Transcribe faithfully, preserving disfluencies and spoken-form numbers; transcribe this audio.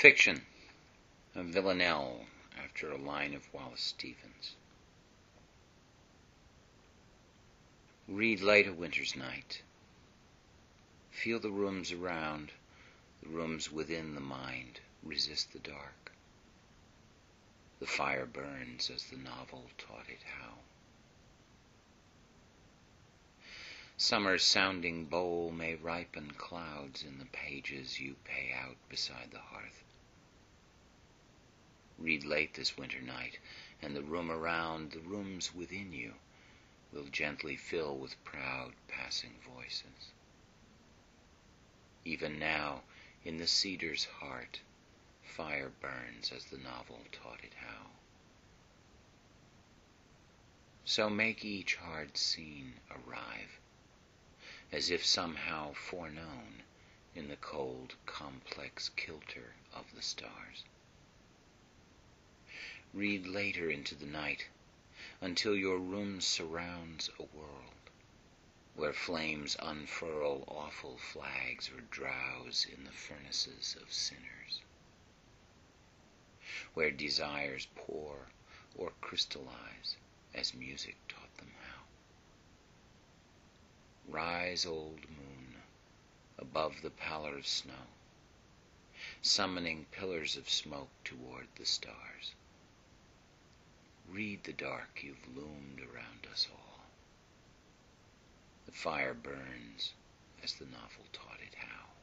Fiction, a villanelle after a line of Wallace Stevens. Read late a winter's night. Feel the rooms around, the rooms within the mind resist the dark. The fire burns as the novel taught it how. Summer's sounding bowl may ripen clouds in the pages you pay out beside the hearth. Read late this winter night, and the room around, the rooms within you, will gently fill with proud passing voices. Even now, in the cedar's heart, fire burns as the novel taught it how. So make each hard scene arrive, as if somehow foreknown in the cold, complex kilter of the stars. Read later into the night, until your room surrounds a world where flames unfurl awful flags or drowse in the furnaces of sinners, where desires pour or crystallize as music taught them how. Rise, old moon, above the pallor of snow, summoning pillars of smoke toward the stars. Read the dark you've loomed around us all. The fire burns as the novel taught it how.